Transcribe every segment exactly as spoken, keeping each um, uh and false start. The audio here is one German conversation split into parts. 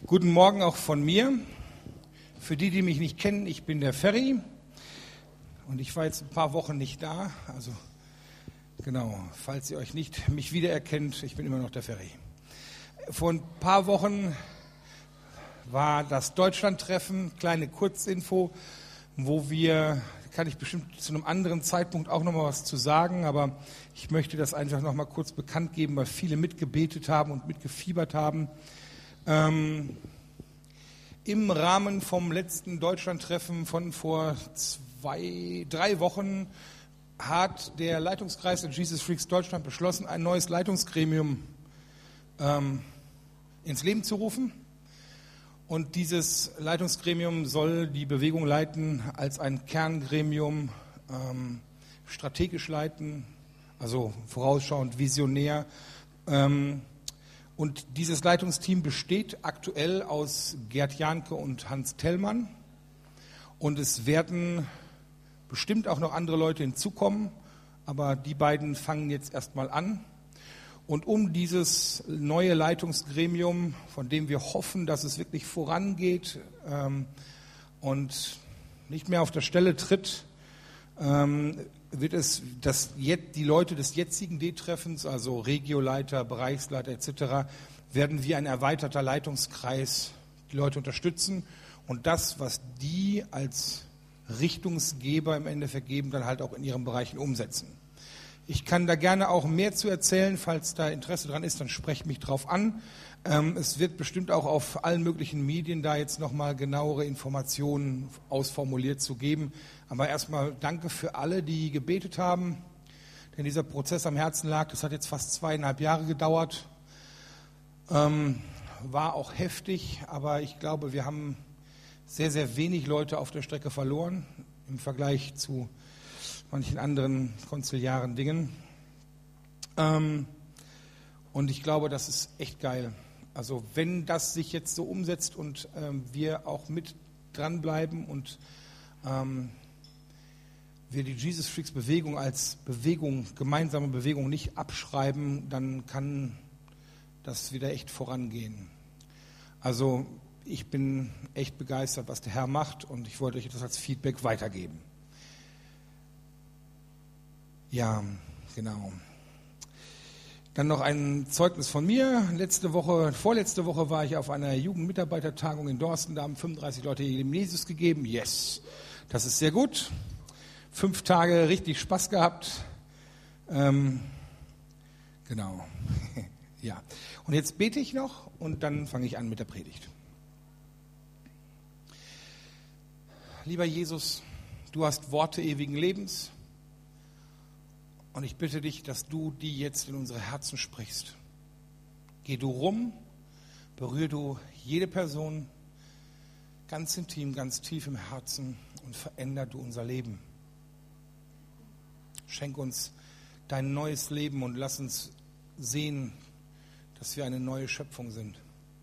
Guten Morgen auch von mir. Für die, die mich nicht kennen, ich bin der Ferry und ich war jetzt ein paar Wochen nicht da. Also genau, falls ihr euch nicht mich wiedererkennt, ich bin immer noch der Ferry. Vor ein paar Wochen war das Deutschlandtreffen, kleine Kurzinfo, wo wir, kann ich bestimmt zu einem anderen Zeitpunkt auch noch mal was zu sagen, aber ich möchte das einfach noch mal kurz bekannt geben, weil viele mitgebetet haben und mitgefiebert haben. Ähm, Im Rahmen vom letzten Deutschlandtreffen von vor zwei, drei Wochen hat der Leitungskreis der Jesus Freaks Deutschland beschlossen, ein neues Leitungsgremium ähm, ins Leben zu rufen. Und dieses Leitungsgremium soll die Bewegung leiten als ein Kerngremium, ähm, strategisch leiten, also vorausschauend, visionär. Ähm, Und dieses Leitungsteam besteht aktuell aus Gerd Jahnke und Hans Tellmann. Und es werden bestimmt auch noch andere Leute hinzukommen, aber die beiden fangen jetzt erstmal an. Und um dieses neue Leitungsgremium, von dem wir hoffen, dass es wirklich vorangeht ähm, und nicht mehr auf der Stelle tritt, ähm, wird es das, die Leute des jetzigen D-Treffens, also Regioleiter, Bereichsleiter et cetera, werden wie ein erweiterter Leitungskreis die Leute unterstützen und das, was die als Richtungsgeber im Endeffekt geben, dann halt auch in ihren Bereichen umsetzen. Ich kann da gerne auch mehr zu erzählen, falls da Interesse dran ist, dann sprecht mich drauf an. Ähm, es wird bestimmt auch auf allen möglichen Medien da jetzt nochmal genauere Informationen ausformuliert zu geben. Aber erstmal danke für alle, die gebetet haben, denn dieser Prozess am Herzen lag. Das hat jetzt fast zweieinhalb Jahre gedauert. Ähm, war auch heftig, aber ich glaube, wir haben sehr, sehr wenig Leute auf der Strecke verloren im Vergleich zu manchen anderen konziliaren Dingen. Ähm, und ich glaube, das ist echt geil. Also wenn das sich jetzt so umsetzt und ähm, wir auch mit dranbleiben und ähm, wir die Jesus Freaks Bewegung als Bewegung, gemeinsame Bewegung nicht abschreiben, dann kann das wieder echt vorangehen. Also ich bin echt begeistert, was der Herr macht und ich wollte euch das als Feedback weitergeben. Ja, genau. Dann noch ein Zeugnis von mir. Letzte Woche, vorletzte Woche war ich auf einer Jugendmitarbeitertagung in Dorsten. Da haben fünfunddreißig Leute dem Jesus gegeben. Yes, das ist sehr gut. Fünf Tage richtig Spaß gehabt. Ähm, genau. Ja. Und jetzt bete ich noch und dann fange ich an mit der Predigt. Lieber Jesus, du hast Worte ewigen Lebens. Und ich bitte dich, dass du die jetzt in unsere Herzen sprichst. Geh du rum, berühr du jede Person ganz intim, ganz tief im Herzen und veränder du unser Leben. Schenk uns dein neues Leben und lass uns sehen, dass wir eine neue Schöpfung sind.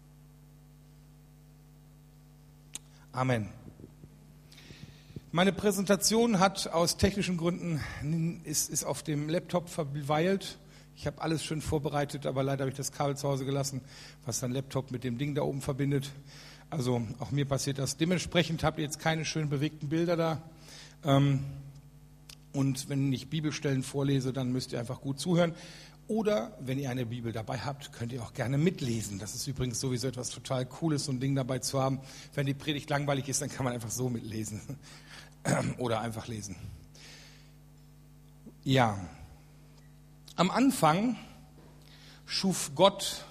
Amen. Meine Präsentation hat aus technischen Gründen, ist, ist auf dem Laptop verweilt. Ich habe alles schön vorbereitet, aber leider habe ich das Kabel zu Hause gelassen, was dein Laptop mit dem Ding da oben verbindet. Also auch mir passiert das. Dementsprechend habt ihr jetzt keine schön bewegten Bilder da. Und wenn ich Bibelstellen vorlese, dann müsst ihr einfach gut zuhören. Oder wenn ihr eine Bibel dabei habt, könnt ihr auch gerne mitlesen. Das ist übrigens sowieso etwas total Cooles, so ein Ding dabei zu haben. Wenn die Predigt langweilig ist, dann kann man einfach so mitlesen. Oder einfach lesen. Ja, am Anfang schuf Gott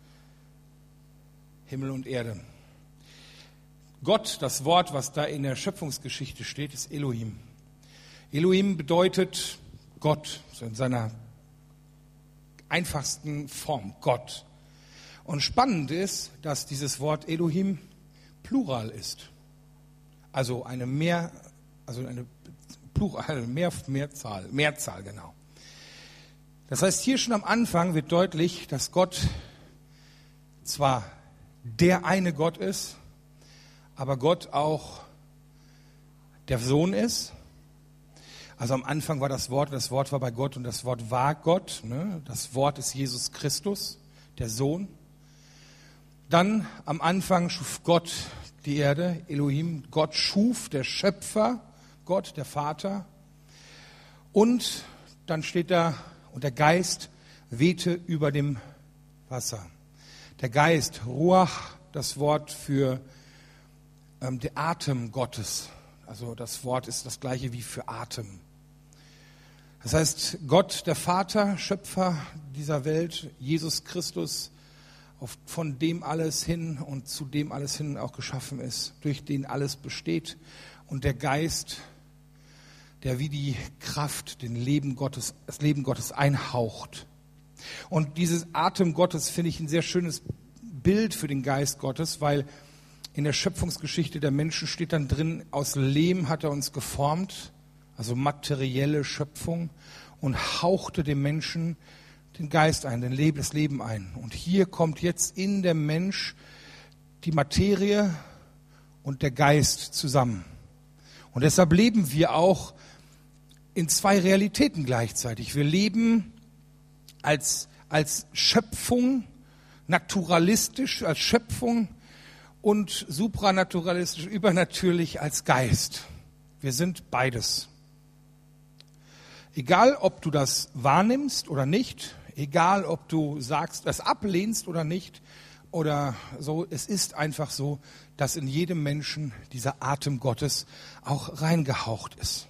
Himmel und Erde. Gott, das Wort, was da in der Schöpfungsgeschichte steht, ist Elohim. Elohim bedeutet Gott, so in seiner einfachsten Form, Gott. Und spannend ist, dass dieses Wort Elohim Plural ist. Also eine mehr Also eine Plural, mehr, Mehrzahl, Mehrzahl, genau. Das heißt, hier schon am Anfang wird deutlich, dass Gott zwar der eine Gott ist, aber Gott auch der Sohn ist. Also am Anfang war das Wort, das Wort war bei Gott und das Wort war Gott. Ne? Das Wort ist Jesus Christus, der Sohn. Dann am Anfang schuf Gott die Erde, Elohim, Gott schuf, der Schöpfer, Gott, der Vater. Und dann steht da, und der Geist wehte über dem Wasser. Der Geist, Ruach, das Wort für ähm, den Atem Gottes. Also das Wort ist das gleiche wie für Atem. Das heißt, Gott, der Vater, Schöpfer dieser Welt, Jesus Christus, auf, von dem alles hin und zu dem alles hin auch geschaffen ist, durch den alles besteht. Und der Geist, der wie die Kraft den Leben Gottes, das Leben Gottes einhaucht. Und dieses Atem Gottes finde ich ein sehr schönes Bild für den Geist Gottes, weil in der Schöpfungsgeschichte der Menschen steht dann drin, aus Lehm hat er uns geformt, also materielle Schöpfung, und hauchte dem Menschen den Geist ein, den Leben, das Leben ein. Und hier kommt jetzt in der Mensch die Materie und der Geist zusammen. Und deshalb leben wir auch in zwei Realitäten gleichzeitig. Wir leben als, als Schöpfung, naturalistisch als Schöpfung und supranaturalistisch, übernatürlich als Geist. Wir sind beides. Egal, ob du das wahrnimmst oder nicht, egal, ob du sagst, das ablehnst oder nicht, oder so, es ist einfach so, dass in jedem Menschen dieser Atem Gottes auch reingehaucht ist.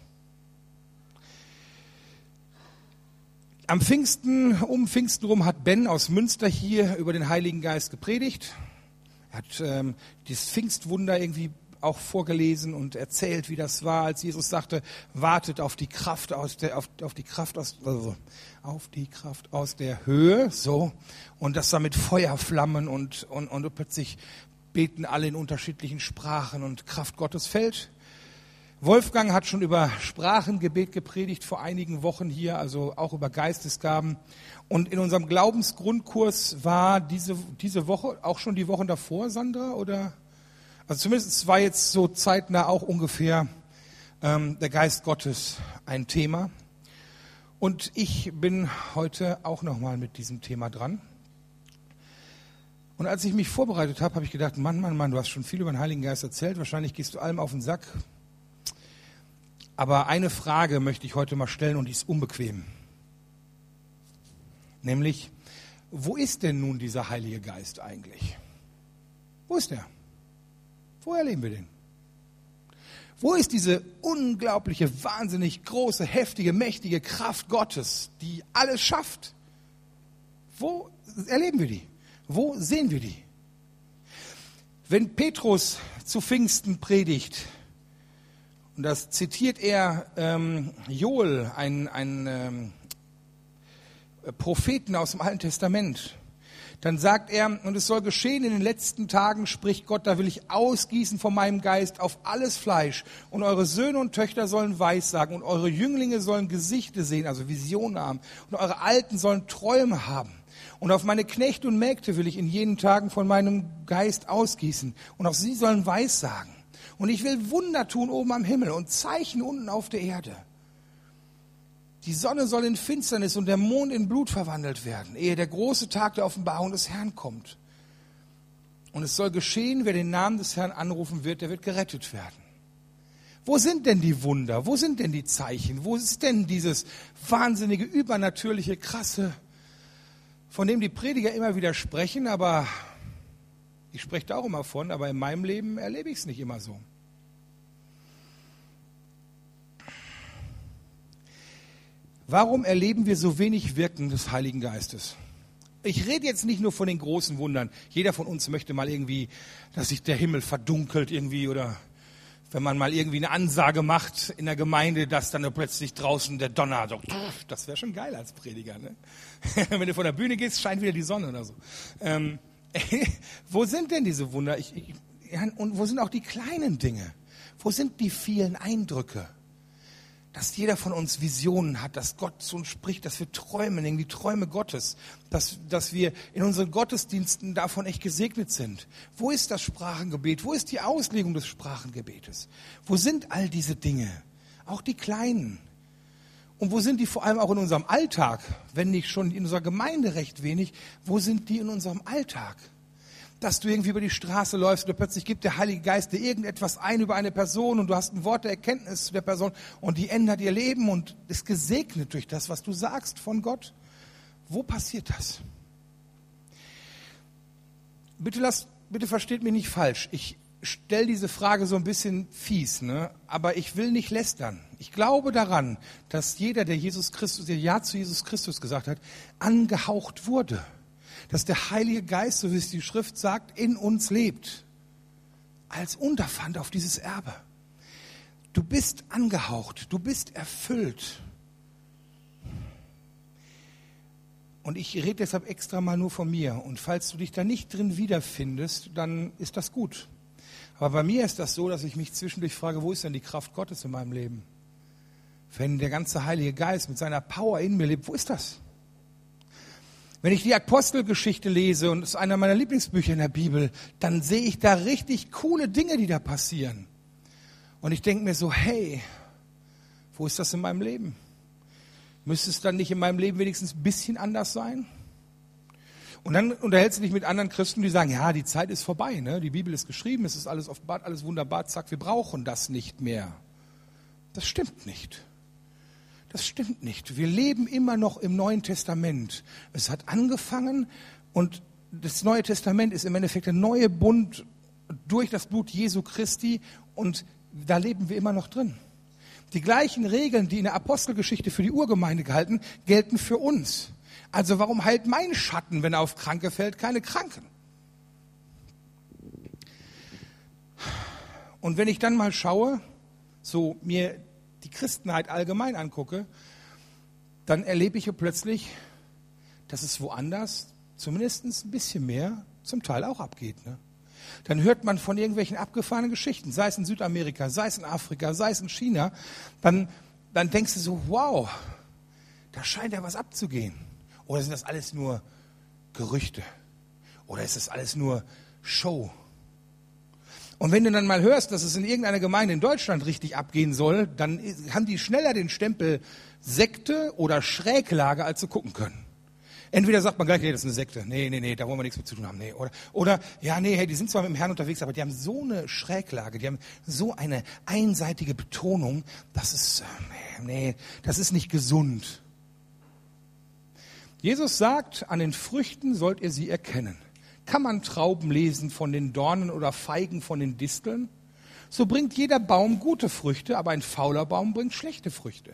Am Pfingsten, um Pfingsten rum hat Ben aus Münster hier über den Heiligen Geist gepredigt. Er hat ähm, dieses Pfingstwunder irgendwie auch vorgelesen und erzählt, wie das war, als Jesus sagte, wartet auf die Kraft aus der, auf, auf die Kraft aus, also, auf die Kraft aus der Höhe, so. Und das da mit Feuerflammen und, und, und plötzlich beten alle in unterschiedlichen Sprachen und Kraft Gottes fällt. Wolfgang hat schon über Sprachengebet gepredigt vor einigen Wochen hier, also auch über Geistesgaben. Und in unserem Glaubensgrundkurs war diese, diese Woche, auch schon die Wochen davor, Sandra, oder? Also zumindest war jetzt so zeitnah auch ungefähr ähm, der Geist Gottes ein Thema. Und ich bin heute auch nochmal mit diesem Thema dran. Und als ich mich vorbereitet habe, habe ich gedacht, Mann, Mann, Mann, du hast schon viel über den Heiligen Geist erzählt, wahrscheinlich gehst du allem auf den Sack. Aber eine Frage möchte ich heute mal stellen und die ist unbequem. Nämlich, wo ist denn nun dieser Heilige Geist eigentlich? Wo ist er? Wo erleben wir den? Wo ist diese unglaubliche, wahnsinnig große, heftige, mächtige Kraft Gottes, die alles schafft? Wo erleben wir die? Wo sehen wir die? Wenn Petrus zu Pfingsten predigt, und das zitiert er ähm, Joel, einen, einen ähm, Propheten aus dem Alten Testament, dann sagt er, und es soll geschehen in den letzten Tagen, spricht Gott, da will ich ausgießen von meinem Geist auf alles Fleisch. Und eure Söhne und Töchter sollen Weissagen und eure Jünglinge sollen Gesichter sehen, also Visionen haben. Und eure Alten sollen Träume haben. Und auf meine Knechte und Mägde will ich in jenen Tagen von meinem Geist ausgießen. Und auch sie sollen Weissagen. Und ich will Wunder tun oben am Himmel und Zeichen unten auf der Erde. Die Sonne soll in Finsternis und der Mond in Blut verwandelt werden, ehe der große Tag der Offenbarung des Herrn kommt. Und es soll geschehen, wer den Namen des Herrn anrufen wird, der wird gerettet werden. Wo sind denn die Wunder? Wo sind denn die Zeichen? Wo ist denn dieses wahnsinnige, übernatürliche, krasse, von dem die Prediger immer wieder sprechen, aber ich spreche da auch immer von, aber in meinem Leben erlebe ich es nicht immer so. Warum erleben wir so wenig Wirken des Heiligen Geistes? Ich rede jetzt nicht nur von den großen Wundern. Jeder von uns möchte mal irgendwie, dass sich der Himmel verdunkelt irgendwie oder wenn man mal irgendwie eine Ansage macht in der Gemeinde, dass dann plötzlich draußen der Donner so, das wäre schon geil als Prediger, ne? Wenn du von der Bühne gehst, scheint wieder die Sonne oder so. Ähm, wo sind denn diese Wunder? Ich, ich, ja, und wo sind auch die kleinen Dinge? Wo sind die vielen Eindrücke? Dass jeder von uns Visionen hat, dass Gott zu uns spricht, dass wir träumen, irgendwie Träume Gottes, dass, dass wir in unseren Gottesdiensten davon echt gesegnet sind. Wo ist das Sprachengebet? Wo ist die Auslegung des Sprachengebetes? Wo sind all diese Dinge? Auch die kleinen. Und wo sind die vor allem auch in unserem Alltag? Wenn nicht schon in unserer Gemeinde recht wenig, wo sind die in unserem Alltag? dass du irgendwie über die Straße läufst und plötzlich gibt der Heilige Geist dir irgendetwas ein über eine Person und du hast ein Wort der Erkenntnis der Person und die ändert ihr Leben und ist gesegnet durch das, was du sagst von Gott. Wo passiert das? Bitte lasst, bitte versteht mich nicht falsch. Ich stelle diese Frage so ein bisschen fies, ne? Aber ich will nicht lästern. Ich glaube daran, dass jeder, der Jesus Christus, der Ja zu Jesus Christus gesagt hat, angehaucht wurde. Dass der Heilige Geist, so wie es die Schrift sagt, in uns lebt. Als Unterpfand auf dieses Erbe. Du bist angehaucht, du bist erfüllt. Und ich rede deshalb extra mal nur von mir. Und falls du dich da nicht drin wiederfindest, dann ist das gut. Aber bei mir ist das so, dass ich mich zwischendurch frage, wo ist denn die Kraft Gottes in meinem Leben? Wenn der ganze Heilige Geist mit seiner Power in mir lebt, wo ist das? Wenn ich die Apostelgeschichte lese, und es ist einer meiner Lieblingsbücher in der Bibel, dann sehe ich da richtig coole Dinge, die da passieren. Und ich denke mir so, hey, wo ist das in meinem Leben? Müsste es dann nicht in meinem Leben wenigstens ein bisschen anders sein? Und dann unterhältst du dich mit anderen Christen, die sagen, ja, die Zeit ist vorbei, ne? Die Bibel ist geschrieben, es ist alles offenbart, alles wunderbar, zack, wir brauchen das nicht mehr. Das stimmt nicht. Das stimmt nicht. Wir leben immer noch im Neuen Testament. Es hat angefangen und das Neue Testament ist im Endeffekt der neue Bund durch das Blut Jesu Christi und da leben wir immer noch drin. Die gleichen Regeln, die in der Apostelgeschichte für die Urgemeinde galten, gelten für uns. Also warum heilt mein Schatten, wenn er auf Kranke fällt, keine Kranken? Und wenn ich dann mal schaue, so mir die Christenheit allgemein angucke, dann erlebe ich ja plötzlich, dass es woanders zumindest ein bisschen mehr zum Teil auch abgeht. Ne? Dann hört man von irgendwelchen abgefahrenen Geschichten, sei es in Südamerika, sei es in Afrika, sei es in China, dann, dann denkst du so, wow, da scheint ja was abzugehen. Oder sind das alles nur Gerüchte? Oder ist das alles nur Show? Und wenn du dann mal hörst, dass es in irgendeiner Gemeinde in Deutschland richtig abgehen soll, dann haben die schneller den Stempel Sekte oder Schräglage, als sie gucken können. Entweder sagt man gleich, nee, das ist eine Sekte. Nee, nee, nee, da wollen wir nichts mit zu tun haben. Nee. Oder, oder, ja, nee, hey, die sind zwar mit dem Herrn unterwegs, aber die haben so eine Schräglage, die haben so eine einseitige Betonung, das ist, nee, das ist nicht gesund. Jesus sagt, an den Früchten sollt ihr sie erkennen. Kann man Trauben lesen von den Dornen oder Feigen von den Disteln? So bringt jeder Baum gute Früchte, aber ein fauler Baum bringt schlechte Früchte.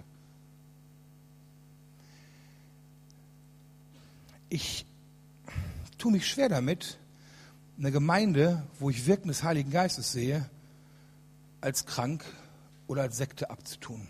Ich tue mich schwer damit, eine Gemeinde, wo ich Wirken des Heiligen Geistes sehe, als krank oder als Sekte abzutun.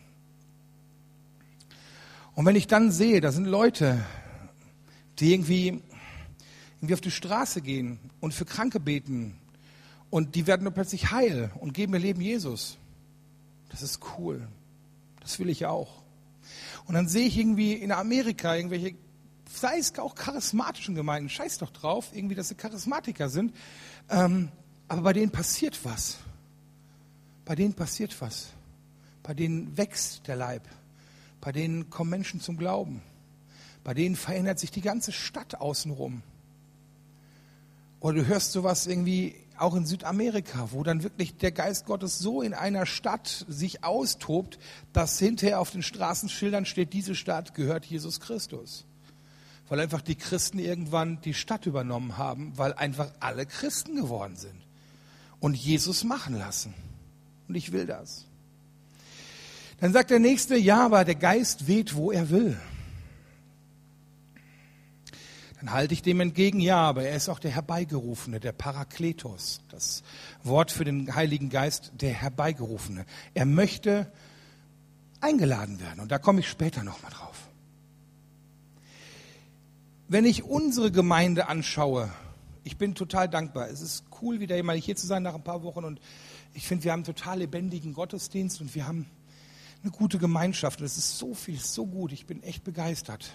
Und wenn ich dann sehe, da sind Leute, die irgendwie irgendwie auf die Straße gehen und für Kranke beten und die werden nur plötzlich heil und geben ihr Leben Jesus. Das ist cool. Das will ich auch. Und dann sehe ich irgendwie in Amerika irgendwelche, sei es auch charismatischen Gemeinden, scheiß doch drauf, irgendwie, dass sie Charismatiker sind, ähm, aber bei denen passiert was. Bei denen passiert was. Bei denen wächst der Leib. Bei denen kommen Menschen zum Glauben. Bei denen verändert sich die ganze Stadt außenrum. Oder du hörst sowas irgendwie auch in Südamerika, wo dann wirklich der Geist Gottes so in einer Stadt sich austobt, dass hinterher auf den Straßenschildern steht, diese Stadt gehört Jesus Christus. Weil einfach die Christen irgendwann die Stadt übernommen haben, weil einfach alle Christen geworden sind. Und Jesus machen lassen. Und ich will das. Dann sagt der Nächste, ja, aber der Geist weht, wo er will. Dann halte ich dem entgegen, ja, aber er ist auch der Herbeigerufene, der Parakletos, das Wort für den Heiligen Geist, der Herbeigerufene. Er möchte eingeladen werden und da komme ich später nochmal drauf. Wenn ich unsere Gemeinde anschaue, ich bin total dankbar. Es ist cool, wieder mal hier zu sein nach ein paar Wochen und ich finde, wir haben einen total lebendigen Gottesdienst und wir haben eine gute Gemeinschaft und es ist so viel, so gut, ich bin echt begeistert.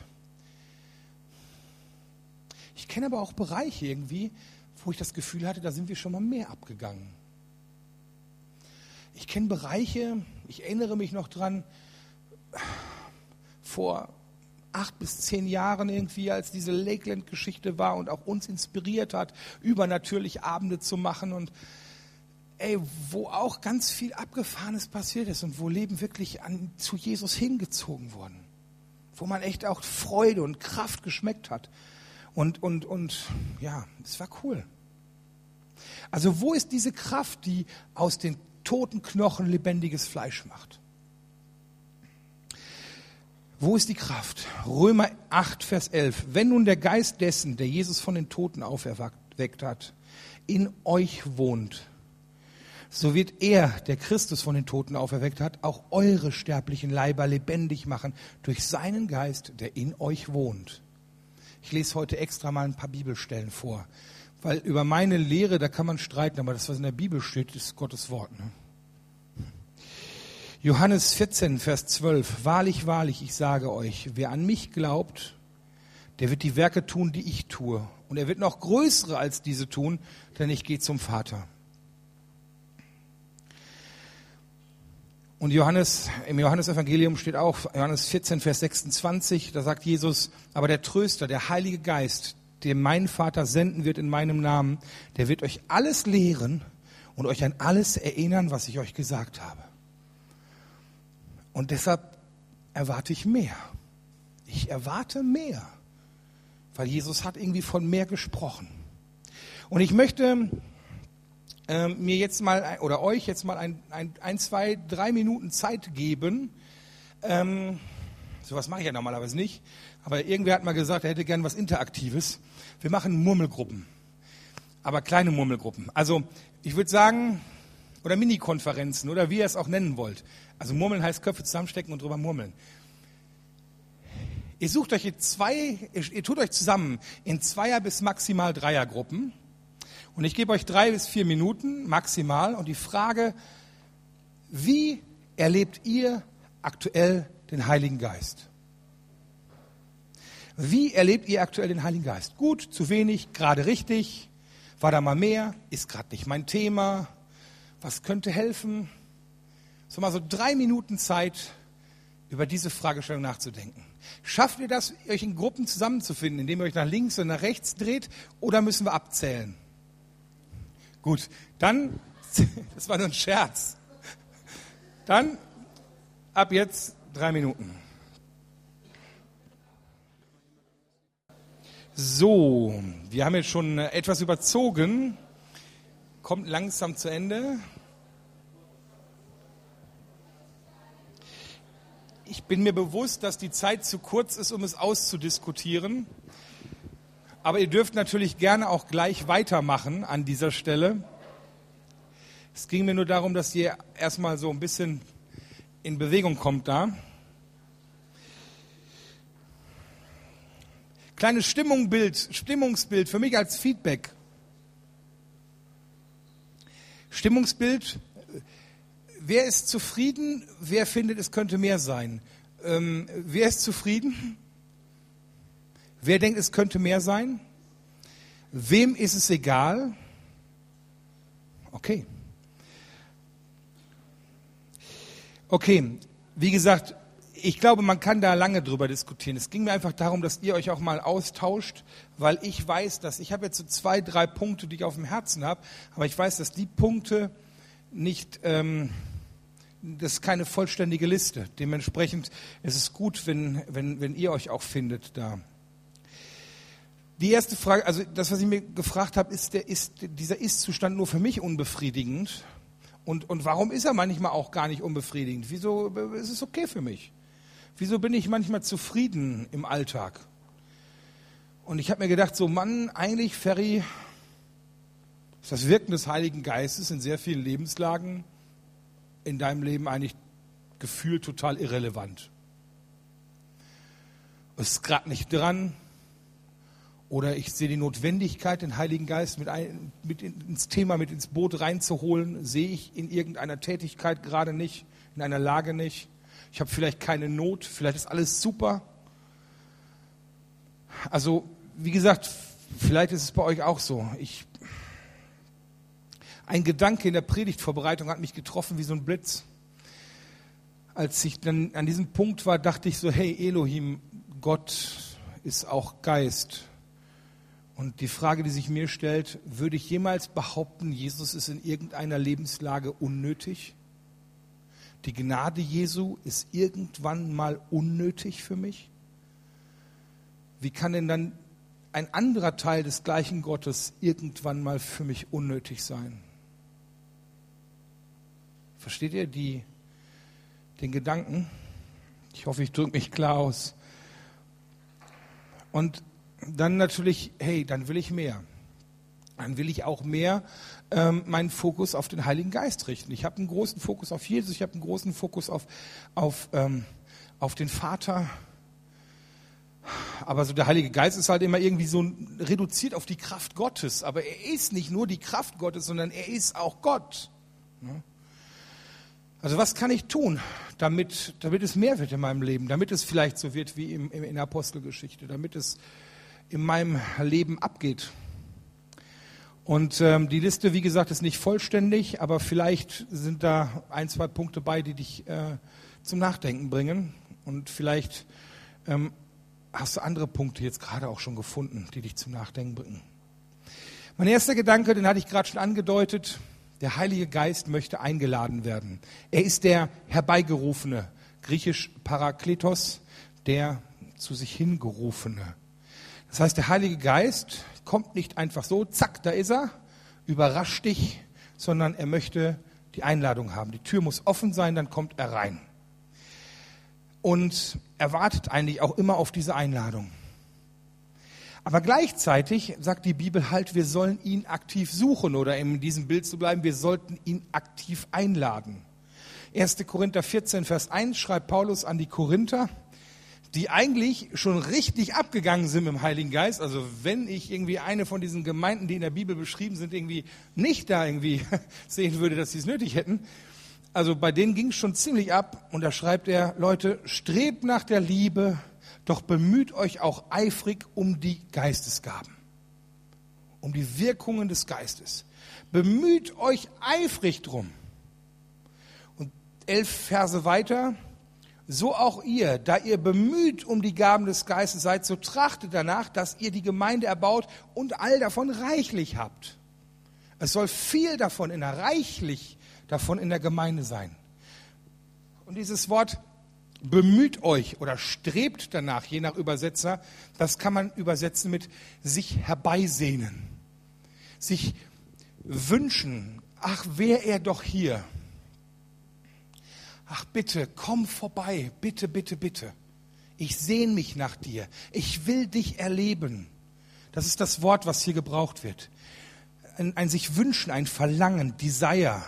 Ich kenne aber auch Bereiche irgendwie, wo ich das Gefühl hatte, da sind wir schon mal mehr abgegangen. Ich kenne Bereiche, ich erinnere mich noch dran, vor acht bis zehn Jahren irgendwie, als diese Lakeland-Geschichte war und auch uns inspiriert hat, übernatürlich Abende zu machen und ey, wo auch ganz viel Abgefahrenes passiert ist und wo Leben wirklich an, zu Jesus hingezogen wurden. Wo man echt auch Freude und Kraft geschmeckt hat. Und, und, und ja, es war cool. Also wo ist diese Kraft, die aus den toten Knochen lebendiges Fleisch macht? Wo ist die Kraft? Römer acht, Vers elf. Wenn nun der Geist dessen, der Jesus von den Toten auferweckt hat, in euch wohnt, so wird er, der Christus von den Toten auferweckt hat, auch eure sterblichen Leiber lebendig machen durch seinen Geist, der in euch wohnt. Ich lese heute extra mal ein paar Bibelstellen vor, weil über meine Lehre, da kann man streiten, aber das, was in der Bibel steht, ist Gottes Wort. Ne? Johannes vierzehn, Vers zwölf. Wahrlich, wahrlich, ich sage euch, wer an mich glaubt, der wird die Werke tun, die ich tue. Und er wird noch größere als diese tun, denn ich gehe zum Vater. Und Johannes, im Johannesevangelium steht auch, Johannes vierzehn, Vers sechsundzwanzig, da sagt Jesus, aber der Tröster, der Heilige Geist, den mein Vater senden wird in meinem Namen, der wird euch alles lehren und euch an alles erinnern, was ich euch gesagt habe. Und deshalb erwarte ich mehr. Ich erwarte mehr, weil Jesus hat irgendwie von mehr gesprochen. Und ich möchte äh, mir jetzt mal oder euch jetzt mal ein, ein, ein zwei, drei Minuten Zeit geben. Ähm, sowas mache ich ja normalerweise nicht. Aber irgendwer hat mal gesagt, er hätte gern was Interaktives. Wir machen Murmelgruppen, aber kleine Murmelgruppen. Also ich würde sagen, oder Mini-Konferenzen oder wie ihr es auch nennen wollt. Also Murmeln heißt Köpfe zusammenstecken und drüber murmeln. Ihr sucht euch in zwei, ihr, ihr tut euch zusammen in Zweier- bis maximal Dreiergruppen. Und ich gebe euch drei bis vier Minuten maximal. Und die Frage, wie erlebt ihr aktuell den Heiligen Geist? Wie erlebt ihr aktuell den Heiligen Geist? Gut, zu wenig, gerade richtig? War da mal mehr? Ist gerade nicht mein Thema? Was könnte helfen? So mal so drei Minuten Zeit, über diese Fragestellung nachzudenken. Schafft ihr das, euch in Gruppen zusammenzufinden, indem ihr euch nach links und nach rechts dreht, oder müssen wir abzählen? Gut, dann, das war nur ein Scherz. Dann ab jetzt drei Minuten. So, wir haben jetzt schon etwas überzogen, kommt langsam zu Ende. Ich bin mir bewusst, dass die Zeit zu kurz ist, um es auszudiskutieren. Aber ihr dürft natürlich gerne auch gleich weitermachen an dieser Stelle. Es ging mir nur darum, dass ihr erstmal so ein bisschen in Bewegung kommt da. Kleines Stimmungsbild, Stimmungsbild für mich als Feedback. Stimmungsbild. Wer ist zufrieden? Wer findet, es könnte mehr sein? Ähm, wer ist zufrieden? Wer denkt, es könnte mehr sein? Wem ist es egal? Okay. Okay, wie gesagt, ich glaube, man kann da lange drüber diskutieren. Es ging mir einfach darum, dass ihr euch auch mal austauscht, weil ich weiß, dass ich habe jetzt so zwei, drei Punkte, die ich auf dem Herzen habe, aber ich weiß, dass die Punkte nicht, ähm, das ist keine vollständige Liste. Dementsprechend ist es gut, wenn, wenn, wenn ihr euch auch findet da. Die erste Frage, also das, was ich mir gefragt habe, ist, der, ist dieser Ist-Zustand nur für mich unbefriedigend? Und, und warum ist er manchmal auch gar nicht unbefriedigend? Wieso ist es okay für mich? Wieso bin ich manchmal zufrieden im Alltag? Und ich habe mir gedacht, so Mann, eigentlich, Ferry, ist das Wirken des Heiligen Geistes in sehr vielen Lebenslagen in deinem Leben eigentlich gefühlt total irrelevant. Es ist gerade nicht dran. Oder ich sehe die Notwendigkeit, den Heiligen Geist mit, ein, mit ins Thema, mit ins Boot reinzuholen, sehe ich in irgendeiner Tätigkeit gerade nicht, in einer Lage nicht. Ich habe vielleicht keine Not, vielleicht ist alles super. Also, wie gesagt, vielleicht ist es bei euch auch so. Ich, ein Gedanke in der Predigtvorbereitung hat mich getroffen wie so ein Blitz. Als ich dann an diesem Punkt war, dachte ich so, hey Elohim, Gott ist auch Geist. Und die Frage, die sich mir stellt, würde ich jemals behaupten, Jesus ist in irgendeiner Lebenslage unnötig? Die Gnade Jesu ist irgendwann mal unnötig für mich? Wie kann denn dann ein anderer Teil des gleichen Gottes irgendwann mal für mich unnötig sein? Versteht ihr die, den Gedanken? Ich hoffe, ich drücke mich klar aus. Und dann natürlich, hey, dann will ich mehr. Dann will ich auch mehr ähm, meinen Fokus auf den Heiligen Geist richten. Ich habe einen großen Fokus auf Jesus, ich habe einen großen Fokus auf, auf, ähm, auf den Vater. Aber so der Heilige Geist ist halt immer irgendwie so reduziert auf die Kraft Gottes. Aber er ist nicht nur die Kraft Gottes, sondern er ist auch Gott. Also was kann ich tun, damit, damit es mehr wird in meinem Leben, damit es vielleicht so wird wie im, in der Apostelgeschichte, damit es in meinem Leben abgeht. Und ähm, die Liste, wie gesagt, ist nicht vollständig, aber vielleicht sind da ein, zwei Punkte bei, die dich äh, zum Nachdenken bringen. Und vielleicht ähm, hast du andere Punkte jetzt gerade auch schon gefunden, die dich zum Nachdenken bringen. Mein erster Gedanke, den hatte ich gerade schon angedeutet, der Heilige Geist möchte eingeladen werden. Er ist der Herbeigerufene, griechisch Parakletos, der zu sich hingerufene. Das heißt, der Heilige Geist kommt nicht einfach so, zack, da ist er, überrascht dich, sondern er möchte die Einladung haben. Die Tür muss offen sein, dann kommt er rein. Und er wartet eigentlich auch immer auf diese Einladung. Aber gleichzeitig sagt die Bibel halt, wir sollen ihn aktiv suchen oder in diesem Bild zu bleiben, wir sollten ihn aktiv einladen. erster Korinther vierzehn, Vers eins schreibt Paulus an die Korinther, die eigentlich schon richtig abgegangen sind mit dem Heiligen Geist. Also wenn ich irgendwie eine von diesen Gemeinden, die in der Bibel beschrieben sind, irgendwie nicht da irgendwie sehen würde, dass sie es nötig hätten. Also bei denen ging es schon ziemlich ab. Und da schreibt er, Leute, strebt nach der Liebe, doch bemüht euch auch eifrig um die Geistesgaben, um die Wirkungen des Geistes. Bemüht euch eifrig drum. Und elf Verse weiter, so auch ihr, da ihr bemüht um die Gaben des Geistes seid, so trachtet danach, dass ihr die Gemeinde erbaut und all davon reichlich habt. Es soll viel davon in der, reichlich davon in der Gemeinde sein. Und dieses Wort bemüht euch oder strebt danach, je nach Übersetzer, das kann man übersetzen mit sich herbeisehnen, sich wünschen, ach, wär er doch hier. Ach bitte, komm vorbei, bitte, bitte, bitte. Ich sehne mich nach dir. Ich will dich erleben. Das ist das Wort, was hier gebraucht wird. Ein, ein sich wünschen, ein Verlangen, Desire.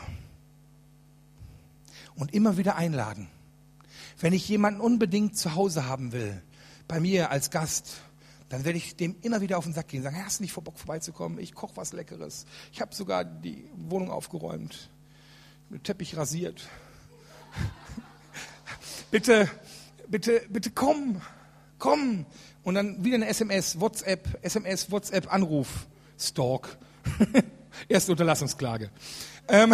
Und immer wieder einladen. Wenn ich jemanden unbedingt zu Hause haben will, bei mir als Gast, dann werde ich dem immer wieder auf den Sack gehen. Sagen, hast du nicht vor Bock vorbeizukommen? Ich koche was Leckeres. Ich habe sogar die Wohnung aufgeräumt, mit Teppich rasiert. Bitte, bitte, bitte komm, komm. Und dann wieder eine S M S, WhatsApp, S M S, WhatsApp, Anruf, Stalk. Erste Unterlassungsklage. Ähm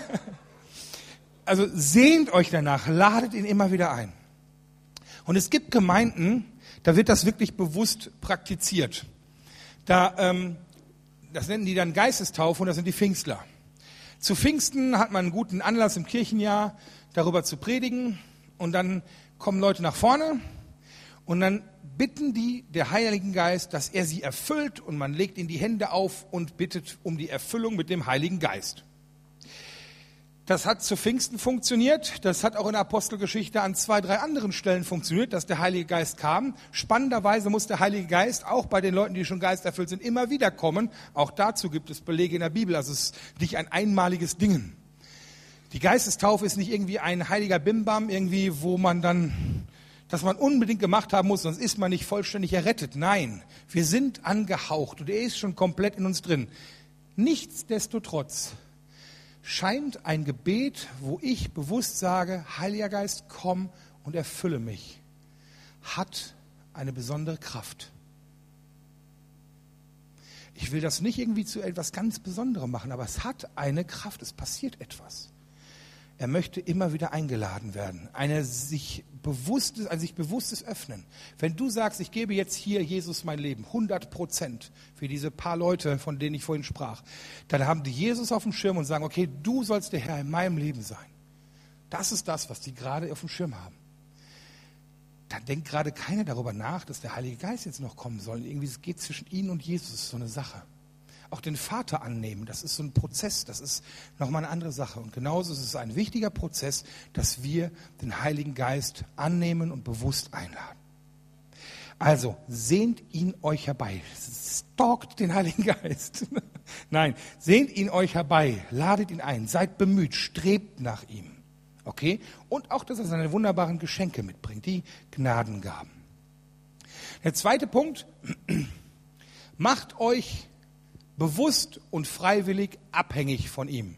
also sehnt euch danach, ladet ihn immer wieder ein. Und es gibt Gemeinden, da wird das wirklich bewusst praktiziert. Da, ähm, das nennen die dann Geistestaufe und das sind die Pfingstler. Zu Pfingsten hat man einen guten Anlass im Kirchenjahr, darüber zu predigen. Und dann kommen Leute nach vorne und dann bitten die der Heiligen Geist, dass er sie erfüllt und man legt ihnen die Hände auf und bittet um die Erfüllung mit dem Heiligen Geist. Das hat zu Pfingsten funktioniert, das hat auch in der Apostelgeschichte an zwei, drei anderen Stellen funktioniert, dass der Heilige Geist kam. Spannenderweise muss der Heilige Geist auch bei den Leuten, die schon geisterfüllt sind, immer wieder kommen. Auch dazu gibt es Belege in der Bibel, also es ist nicht ein einmaliges Ding. Die Geistestaufe ist nicht irgendwie ein heiliger Bimbam, irgendwie, wo man dann, das man unbedingt gemacht haben muss, sonst ist man nicht vollständig errettet. Nein, wir sind angehaucht und er ist schon komplett in uns drin. Nichtsdestotrotz scheint ein Gebet, wo ich bewusst sage, Heiliger Geist, komm und erfülle mich, hat eine besondere Kraft. Ich will das nicht irgendwie zu etwas ganz Besonderem machen, aber es hat eine Kraft, es passiert etwas. Er möchte immer wieder eingeladen werden. Eine sich bewusstes, ein sich bewusstes Öffnen. Wenn du sagst, ich gebe jetzt hier Jesus mein Leben, hundert Prozent für diese paar Leute, von denen ich vorhin sprach, dann haben die Jesus auf dem Schirm und sagen, okay, du sollst der Herr in meinem Leben sein. Das ist das, was die gerade auf dem Schirm haben. Dann denkt gerade keiner darüber nach, dass der Heilige Geist jetzt noch kommen soll. Irgendwie es geht zwischen ihnen und Jesus, so eine Sache. Auch den Vater annehmen, das ist so ein Prozess, das ist nochmal eine andere Sache. Und genauso ist es ein wichtiger Prozess, dass wir den Heiligen Geist annehmen und bewusst einladen. Also, sehnt ihn euch herbei. Stalkt den Heiligen Geist. Nein, sehnt ihn euch herbei, ladet ihn ein, seid bemüht, strebt nach ihm. Okay? Und auch, dass er seine wunderbaren Geschenke mitbringt, die Gnadengaben. Der zweite Punkt, macht euch bewusst und freiwillig abhängig von ihm.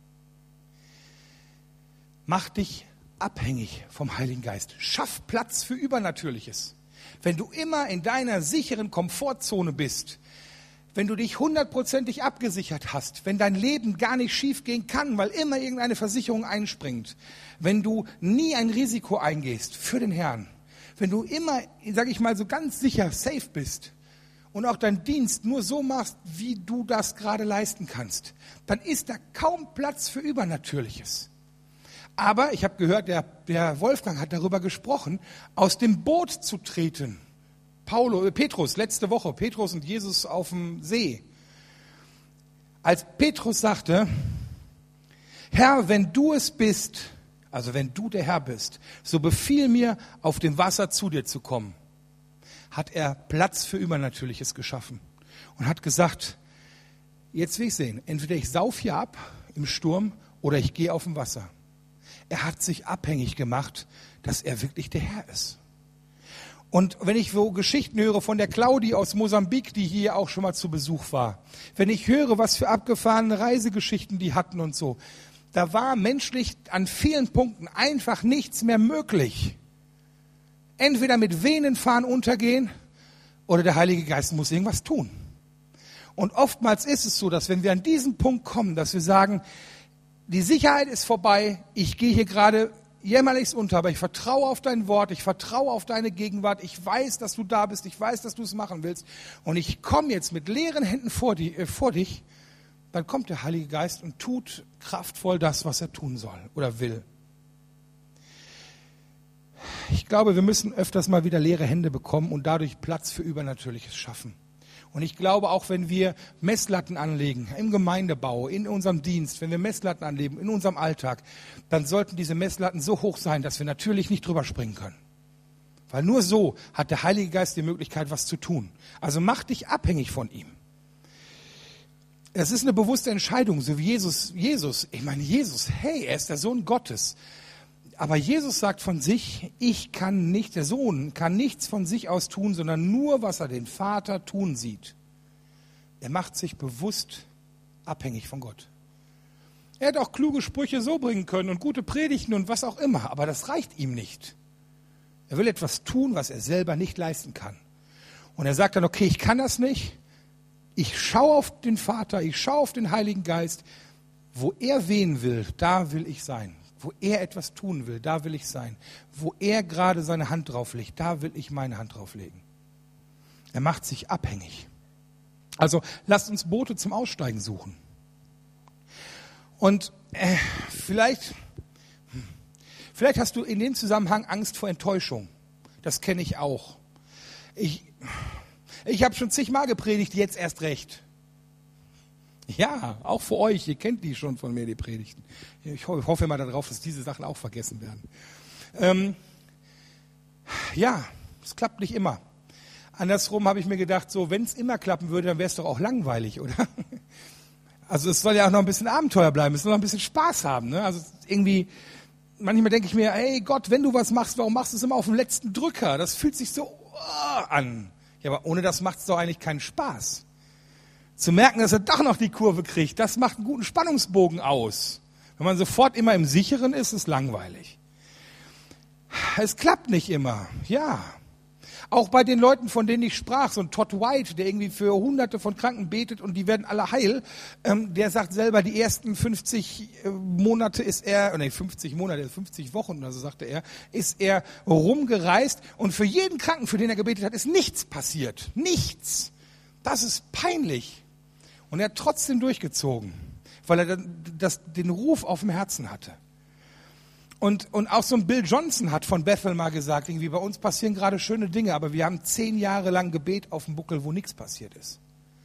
Mach dich abhängig vom Heiligen Geist. Schaff Platz für Übernatürliches. Wenn du immer in deiner sicheren Komfortzone bist, wenn du dich hundertprozentig abgesichert hast, wenn dein Leben gar nicht schief gehen kann, weil immer irgendeine Versicherung einspringt, wenn du nie ein Risiko eingehst für den Herrn, wenn du immer, sag ich mal, so ganz sicher safe bist, und auch deinen Dienst nur so machst, wie du das gerade leisten kannst, dann ist da kaum Platz für Übernatürliches. Aber ich habe gehört, der, der Wolfgang hat darüber gesprochen, aus dem Boot zu treten. Paulo, Petrus, letzte Woche, Petrus und Jesus auf dem See. Als Petrus sagte, Herr, wenn du es bist, also wenn du der Herr bist, so befiehl mir, auf dem Wasser zu dir zu kommen, hat er Platz für Übernatürliches geschaffen und hat gesagt, jetzt will ich sehen, entweder ich sauf hier ab im Sturm oder ich gehe auf dem Wasser. Er hat sich abhängig gemacht, dass er wirklich der Herr ist. Und wenn ich so Geschichten höre von der Claudi aus Mosambik, die hier auch schon mal zu Besuch war, wenn ich höre, was für abgefahrene Reisegeschichten die hatten und so, da war menschlich an vielen Punkten einfach nichts mehr möglich. Entweder mit Venen fahren untergehen oder der Heilige Geist muss irgendwas tun. Und oftmals ist es so, dass wenn wir an diesen Punkt kommen, dass wir sagen, die Sicherheit ist vorbei, ich gehe hier gerade jämmerlichst unter, aber ich vertraue auf dein Wort, ich vertraue auf deine Gegenwart, ich weiß, dass du da bist, ich weiß, dass du es machen willst und ich komme jetzt mit leeren Händen vor, die, äh, vor dich, dann kommt der Heilige Geist und tut kraftvoll das, was er tun soll oder will. Ich glaube, wir müssen öfters mal wieder leere Hände bekommen und dadurch Platz für Übernatürliches schaffen. Und ich glaube, auch wenn wir Messlatten anlegen, im Gemeindebau, in unserem Dienst, wenn wir Messlatten anlegen, in unserem Alltag, dann sollten diese Messlatten so hoch sein, dass wir natürlich nicht drüber springen können. Weil nur so hat der Heilige Geist die Möglichkeit, was zu tun. Also mach dich abhängig von ihm. Es ist eine bewusste Entscheidung, so wie Jesus. Jesus, ich meine, Jesus, hey, er ist der Sohn Gottes. Aber Jesus sagt von sich, ich kann nicht, der Sohn kann nichts von sich aus tun, sondern nur, was er den Vater tun sieht. Er macht sich bewusst abhängig von Gott. Er hätte auch kluge Sprüche so bringen können und gute Predigten und was auch immer, aber das reicht ihm nicht. Er will etwas tun, was er selber nicht leisten kann. Und er sagt dann, okay, ich kann das nicht. Ich schaue auf den Vater, ich schaue auf den Heiligen Geist. Wo er wehen will, da will ich sein. Wo er etwas tun will, da will ich sein. Wo er gerade seine Hand drauf legt, da will ich meine Hand drauf legen. Er macht sich abhängig. Also lasst uns Boote zum Aussteigen suchen. Und äh, vielleicht, vielleicht hast du in dem Zusammenhang Angst vor Enttäuschung. Das kenne ich auch. Ich, ich habe schon zigmal gepredigt, jetzt erst recht. Ja, auch für euch, ihr kennt die schon von mir, die Predigten. Ich hoffe immer darauf, dass diese Sachen auch vergessen werden. Ähm, ja, es klappt nicht immer. Andersrum habe ich mir gedacht, so wenn es immer klappen würde, dann wäre es doch auch langweilig, oder? Also es soll ja auch noch ein bisschen Abenteuer bleiben, es soll noch ein bisschen Spaß haben. Ne? Also irgendwie, manchmal denke ich mir, ey Gott, wenn du was machst, warum machst du es immer auf dem letzten Drücker? Das fühlt sich so oh, an. Ja, aber ohne das macht es doch eigentlich keinen Spaß. Zu merken, dass er doch noch die Kurve kriegt, das macht einen guten Spannungsbogen aus. Wenn man sofort immer im Sicheren ist, ist es langweilig. Es klappt nicht immer, ja. Auch bei den Leuten, von denen ich sprach, so ein Todd White, der irgendwie für hunderte von Kranken betet und die werden alle heil, ähm, der sagt selber, die ersten fünfzig Monate ist er, nee, fünfzig Monate, fünfzig Wochen oder so sagte er, ist er rumgereist und für jeden Kranken, für den er gebetet hat, ist nichts passiert. Nichts. Das ist peinlich. Und er hat trotzdem durchgezogen, weil er das, den Ruf auf dem Herzen hatte. Und, und auch so ein Bill Johnson hat von Bethel mal gesagt, irgendwie bei uns passieren gerade schöne Dinge, aber wir haben zehn Jahre lang Gebet auf dem Buckel, wo nichts passiert ist.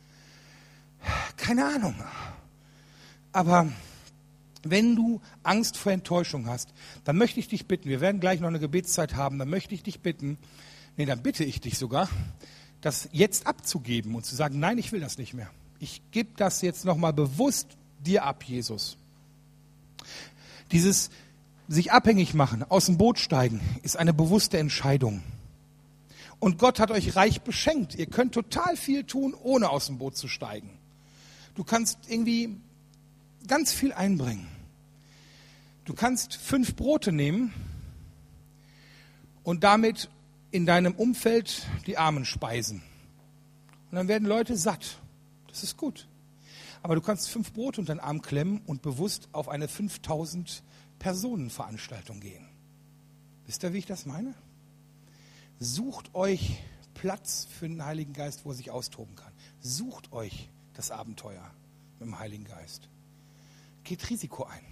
Keine Ahnung. Aber wenn du Angst vor Enttäuschung hast, dann möchte ich dich bitten, wir werden gleich noch eine Gebetszeit haben, dann möchte ich dich bitten, nee, dann bitte ich dich sogar, das jetzt abzugeben und zu sagen, nein, ich will das nicht mehr. Ich gebe das jetzt nochmal bewusst dir ab, Jesus. Dieses sich abhängig machen, aus dem Boot steigen, ist eine bewusste Entscheidung. Und Gott hat euch reich beschenkt. Ihr könnt total viel tun, ohne aus dem Boot zu steigen. Du kannst irgendwie ganz viel einbringen. Du kannst fünf Brote nehmen und damit in deinem Umfeld die Armen speisen. Und dann werden Leute satt. Das ist gut. Aber du kannst fünf Brote unter den Arm klemmen und bewusst auf eine fünftausend Personenveranstaltung gehen. Wisst ihr, wie ich das meine? Sucht euch Platz für den Heiligen Geist, wo er sich austoben kann. Sucht euch das Abenteuer mit dem Heiligen Geist. Geht Risiko ein.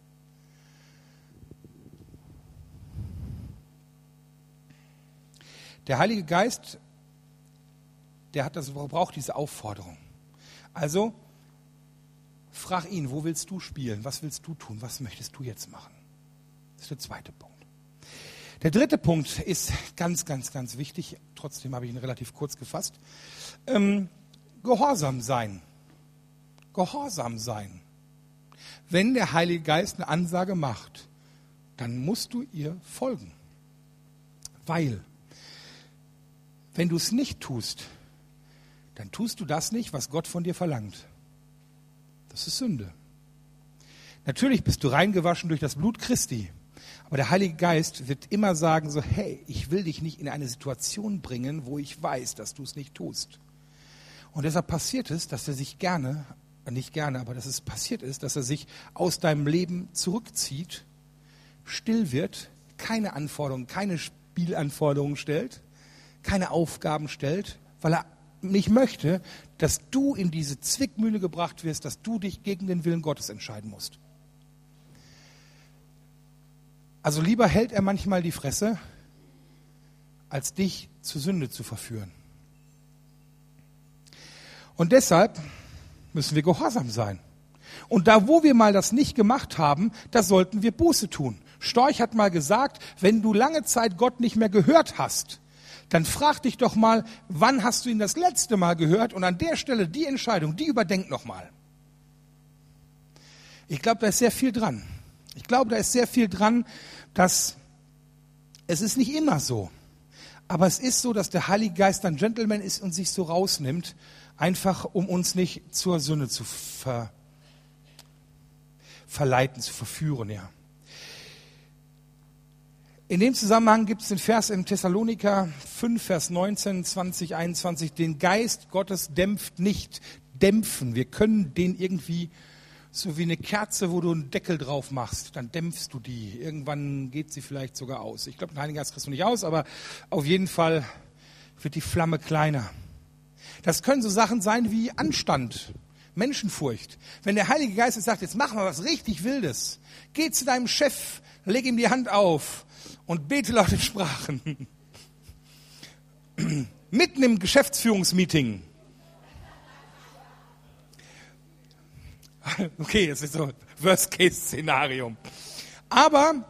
Der Heilige Geist, der hat das, braucht diese Aufforderung. Also, frag ihn, wo willst du spielen? Was willst du tun? Was möchtest du jetzt machen? Das ist der zweite Punkt. Der dritte Punkt ist ganz, ganz, ganz wichtig. Trotzdem habe ich ihn relativ kurz gefasst. Ähm, Gehorsam sein. Gehorsam sein. Wenn der Heilige Geist eine Ansage macht, dann musst du ihr folgen. Weil, wenn du es nicht tust, dann tust du das nicht, was Gott von dir verlangt. Das ist Sünde. Natürlich bist du reingewaschen durch das Blut Christi, aber der Heilige Geist wird immer sagen so, hey, ich will dich nicht in eine Situation bringen, wo ich weiß, dass du es nicht tust. Und deshalb passiert es, dass er sich gerne, nicht gerne, aber dass es passiert ist, dass er sich aus deinem Leben zurückzieht, still wird, keine Anforderungen, keine Spielanforderungen stellt, keine Aufgaben stellt, weil er nicht möchte, dass du in diese Zwickmühle gebracht wirst, dass du dich gegen den Willen Gottes entscheiden musst. Also lieber hält er manchmal die Fresse, als dich zur Sünde zu verführen. Und deshalb müssen wir gehorsam sein. Und da, wo wir mal das nicht gemacht haben, da sollten wir Buße tun. Storch hat mal gesagt, wenn du lange Zeit Gott nicht mehr gehört hast, dann frag dich doch mal, wann hast du ihn das letzte Mal gehört? Und an der Stelle die Entscheidung, die überdenk noch mal. Ich glaube, da ist sehr viel dran. Ich glaube, da ist sehr viel dran, dass es ist nicht immer so. Aber es ist so, dass der Heilige Geist ein Gentleman ist und sich so rausnimmt, einfach um uns nicht zur Sünde zu ver, verleiten, zu verführen, ja. In dem Zusammenhang gibt es den Vers im Thessaloniker fünf, Vers neunzehn, zwanzig, einundzwanzig. Den Geist Gottes dämpft nicht. Dämpfen. Wir können den irgendwie, so wie eine Kerze, wo du einen Deckel drauf machst, dann dämpfst du die. Irgendwann geht sie vielleicht sogar aus. Ich glaube, den Heiligen Geist kriegst du nicht aus, aber auf jeden Fall wird die Flamme kleiner. Das können so Sachen sein wie Anstand, Menschenfurcht. Wenn der Heilige Geist jetzt sagt, jetzt machen wir was richtig Wildes, geh zu deinem Chef, leg ihm die Hand auf und bete laut in Sprachen. Mitten im Geschäftsführungsmeeting. Okay, das ist so ein Worst-Case-Szenario. Aber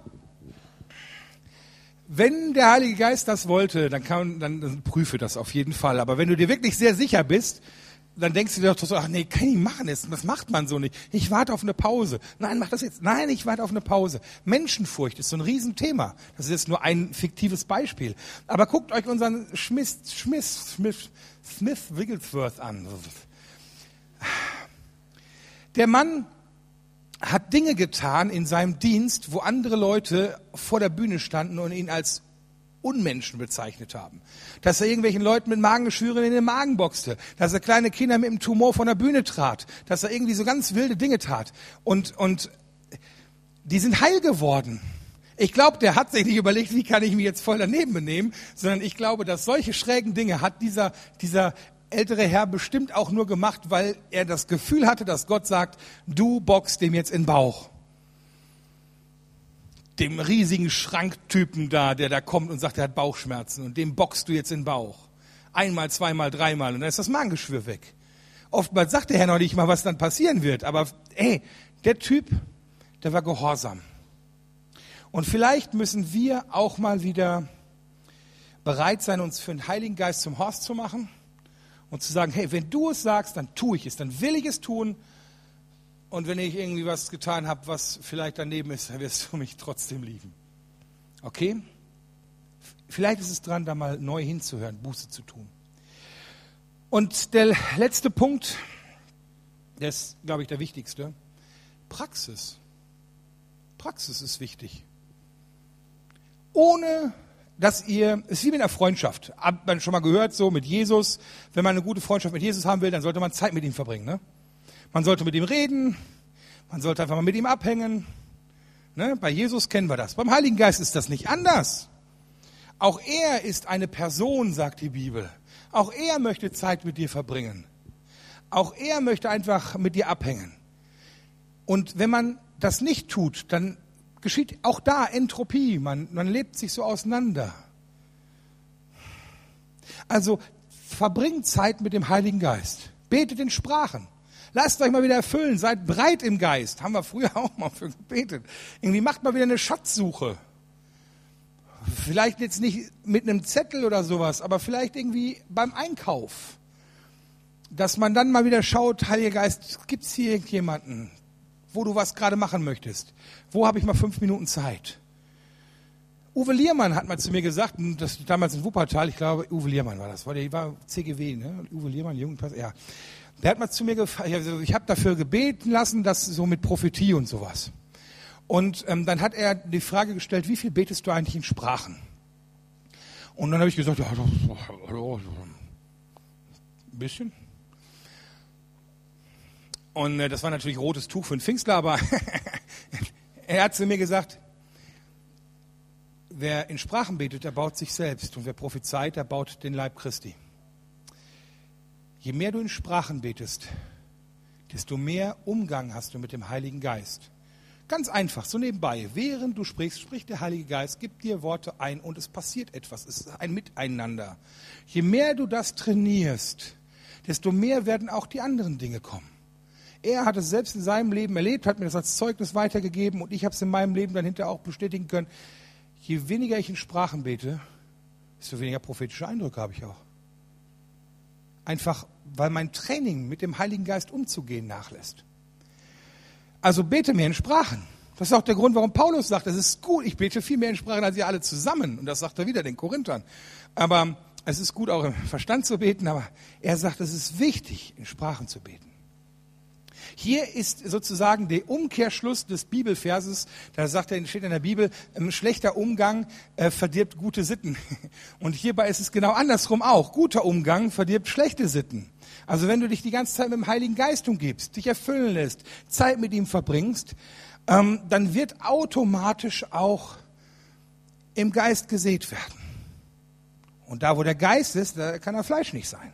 wenn der Heilige Geist das wollte, dann, kann, dann, dann prüfe das auf jeden Fall. Aber wenn du dir wirklich sehr sicher bist, dann denkst du dir doch so, ach nee, kann ich machen, das macht man so nicht. Ich warte auf eine Pause. Nein, mach das jetzt. Nein, ich warte auf eine Pause. Menschenfurcht ist so ein Riesenthema. Das ist jetzt nur ein fiktives Beispiel. Aber guckt euch unseren Smith, Smith, Smith, Smith Wigglesworth an. Der Mann hat Dinge getan in seinem Dienst, wo andere Leute vor der Bühne standen und ihn als Unmenschen bezeichnet haben. Dass er irgendwelchen Leuten mit Magengeschwüren in den Magen boxte. Dass er kleine Kinder mit einem Tumor von der Bühne trat. Dass er irgendwie so ganz wilde Dinge tat. Und, und die sind heil geworden. Ich glaube, der hat sich nicht überlegt, wie kann ich mich jetzt voll daneben benehmen, sondern ich glaube, dass solche schrägen Dinge hat dieser, dieser ältere Herr bestimmt auch nur gemacht, weil er das Gefühl hatte, dass Gott sagt, du boxst dem jetzt in den Bauch. Dem riesigen Schranktypen da, der da kommt und sagt, er hat Bauchschmerzen und dem boxst du jetzt in den Bauch. Einmal, zweimal, dreimal und dann ist das Magengeschwür weg. Oftmals sagt der Herr noch nicht mal, was dann passieren wird, aber ey, der Typ, der war gehorsam. Und vielleicht müssen wir auch mal wieder bereit sein, uns für den Heiligen Geist zum Horst zu machen und zu sagen, hey, wenn du es sagst, dann tue ich es, dann will ich es tun. Und wenn ich irgendwie was getan habe, was vielleicht daneben ist, dann wirst du mich trotzdem lieben. Okay? Vielleicht ist es dran, da mal neu hinzuhören, Buße zu tun. Und der letzte Punkt, der ist, glaube ich, der wichtigste. Praxis. Praxis ist wichtig. Ohne, dass ihr, es ist wie mit einer Freundschaft. Hat man schon mal gehört, so mit Jesus. Wenn man eine gute Freundschaft mit Jesus haben will, dann sollte man Zeit mit ihm verbringen, ne? Man sollte mit ihm reden, man sollte einfach mal mit ihm abhängen. Ne? Bei Jesus kennen wir das. Beim Heiligen Geist ist das nicht anders. Auch er ist eine Person, sagt die Bibel. Auch er möchte Zeit mit dir verbringen. Auch er möchte einfach mit dir abhängen. Und wenn man das nicht tut, dann geschieht auch da Entropie. Man, man lebt sich so auseinander. Also verbringt Zeit mit dem Heiligen Geist. Betet in Sprachen. Lasst euch mal wieder erfüllen, seid breit im Geist. Haben wir früher auch mal für gebetet. Irgendwie macht mal wieder eine Schatzsuche. Vielleicht jetzt nicht mit einem Zettel oder sowas, aber vielleicht irgendwie beim Einkauf. Dass man dann mal wieder schaut, Heiliger Geist, gibt es hier irgendjemanden, wo du was gerade machen möchtest? Wo habe ich mal fünf Minuten Zeit? Uwe Liermann hat mal zu mir gesagt, das damals in Wuppertal, ich glaube, Uwe Liermann war das, war der war C G W, ne? Uwe Liermann, Jugendpass, ja. Der hat mal zu mir gefragt, also ich habe dafür gebeten lassen, dass so mit Prophetie und sowas. Und ähm, dann hat er die Frage gestellt, wie viel betest du eigentlich in Sprachen? Und dann habe ich gesagt, ja, ein bisschen. Und äh, das war natürlich rotes Tuch für einen Pfingstler, aber er hat zu mir gesagt, wer in Sprachen betet, der baut sich selbst. Und wer prophezeit, der baut den Leib Christi. Je mehr du in Sprachen betest, desto mehr Umgang hast du mit dem Heiligen Geist. Ganz einfach, so nebenbei. Während du sprichst, spricht der Heilige Geist, gibt dir Worte ein und es passiert etwas. Es ist ein Miteinander. Je mehr du das trainierst, desto mehr werden auch die anderen Dinge kommen. Er hat es selbst in seinem Leben erlebt, hat mir das als Zeugnis weitergegeben und ich habe es in meinem Leben dann hinterher auch bestätigen können. Je weniger ich in Sprachen bete, desto weniger prophetische Eindrücke habe ich auch. Einfach, weil mein Training mit dem Heiligen Geist umzugehen nachlässt. Also bete mehr in Sprachen. Das ist auch der Grund, warum Paulus sagt, es ist gut, ich bete viel mehr in Sprachen als ihr alle zusammen. Und das sagt er wieder den Korinthern. Aber es ist gut, auch im Verstand zu beten, aber er sagt, es ist wichtig, in Sprachen zu beten. Hier ist sozusagen der Umkehrschluss des Bibelverses, da sagt er, steht in der Bibel, ein schlechter Umgang äh, verdirbt gute Sitten. Und hierbei ist es genau andersrum auch. Guter Umgang verdirbt schlechte Sitten. Also wenn du dich die ganze Zeit mit dem Heiligen Geist umgibst, dich erfüllen lässt, Zeit mit ihm verbringst, ähm, dann wird automatisch auch im Geist gesät werden. Und da, wo der Geist ist, da kann das Fleisch nicht sein.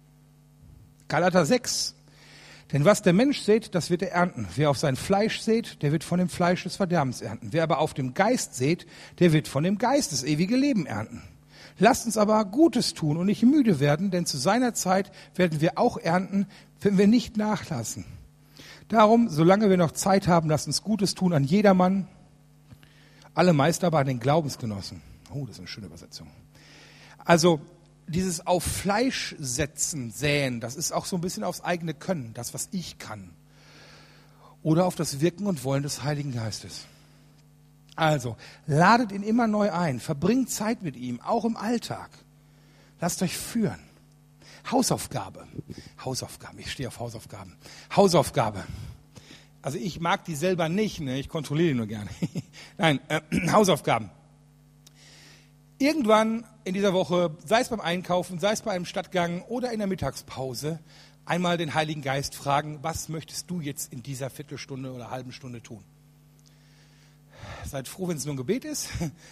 Galater sechs. Denn was der Mensch sät, das wird er ernten. Wer auf sein Fleisch sät, der wird von dem Fleisch des Verderbens ernten. Wer aber auf dem Geist sät, der wird von dem Geist das ewige Leben ernten. Lasst uns aber Gutes tun und nicht müde werden, denn zu seiner Zeit werden wir auch ernten, wenn wir nicht nachlassen. Darum, solange wir noch Zeit haben, lasst uns Gutes tun an jedermann, alle Meister aber an den Glaubensgenossen. Oh, das ist eine schöne Übersetzung. Also, dieses auf Fleisch setzen, säen, das ist auch so ein bisschen aufs eigene Können, das, was ich kann. Oder auf das Wirken und Wollen des Heiligen Geistes. Also, ladet ihn immer neu ein, verbringt Zeit mit ihm, auch im Alltag. Lasst euch führen. Hausaufgabe. Hausaufgaben, ich stehe auf Hausaufgaben. Hausaufgabe. Also ich mag die selber nicht, ne? Ich kontrolliere die nur gerne. Nein, äh, Hausaufgaben. irgendwann in dieser Woche, sei es beim Einkaufen, sei es bei einem Stadtgang oder in der Mittagspause, einmal den Heiligen Geist fragen, was möchtest du jetzt in dieser Viertelstunde oder halben Stunde tun? Seid froh, wenn es nur ein Gebet ist.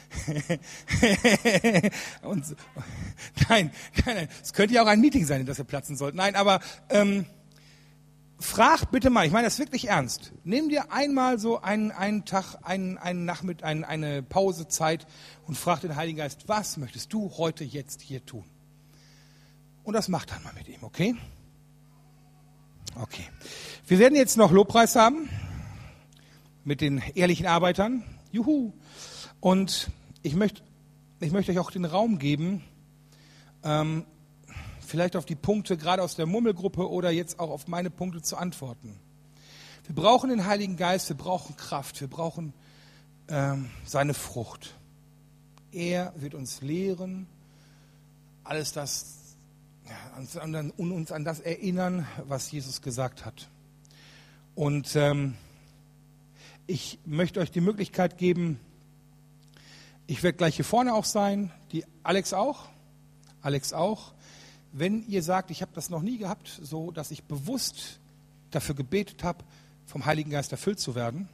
Und, nein, nein, nein, es könnte ja auch ein Meeting sein, in das ihr platzen sollt. Nein, aber ähm, frag bitte mal, ich meine das wirklich ernst. Nimm dir einmal so einen, einen Tag, einen, einen Nachmittag, einen, eine Pausezeit und frag den Heiligen Geist, was möchtest du heute jetzt hier tun? Und das mach dann mal mit ihm, okay? Okay. Wir werden jetzt noch Lobpreis haben mit den ehrlichen Arbeitern. Juhu. Und ich möchte, ich möchte euch auch den Raum geben, ähm, vielleicht auf die Punkte, gerade aus der Murmelgruppe oder jetzt auch auf meine Punkte zu antworten. Wir brauchen den Heiligen Geist, wir brauchen Kraft, wir brauchen ähm, seine Frucht. Er wird uns lehren, alles das, ja, und uns an das erinnern, was Jesus gesagt hat. Und ähm, ich möchte euch die Möglichkeit geben, ich werde gleich hier vorne auch sein, die Alex auch, Alex auch. Wenn ihr sagt, ich habe das noch nie gehabt, so dass ich bewusst dafür gebetet habe, vom Heiligen Geist erfüllt zu werden,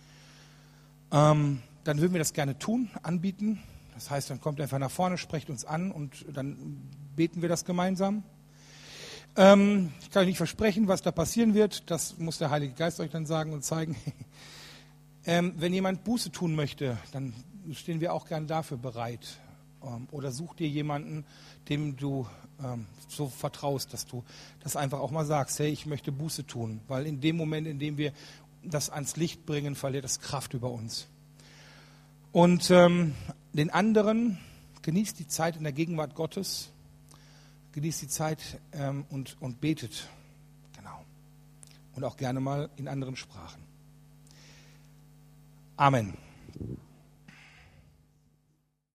ähm, dann würden wir das gerne tun, anbieten. Das heißt, dann kommt einfach nach vorne, sprecht uns an und dann beten wir das gemeinsam. Ähm, ich kann euch nicht versprechen, was da passieren wird. Das muss der Heilige Geist euch dann sagen und zeigen. ähm, wenn jemand Buße tun möchte, dann stehen wir auch gern dafür bereit. Ähm, oder such dir jemanden, dem du ähm, so vertraust, dass du das einfach auch mal sagst, hey, ich möchte Buße tun. Weil in dem Moment, in dem wir das ans Licht bringen, verliert das Kraft über uns. Und ähm, den anderen, genießt die Zeit in der Gegenwart Gottes, genießt die Zeit ähm, und, und betet. Genau. Und auch gerne mal in anderen Sprachen. Amen.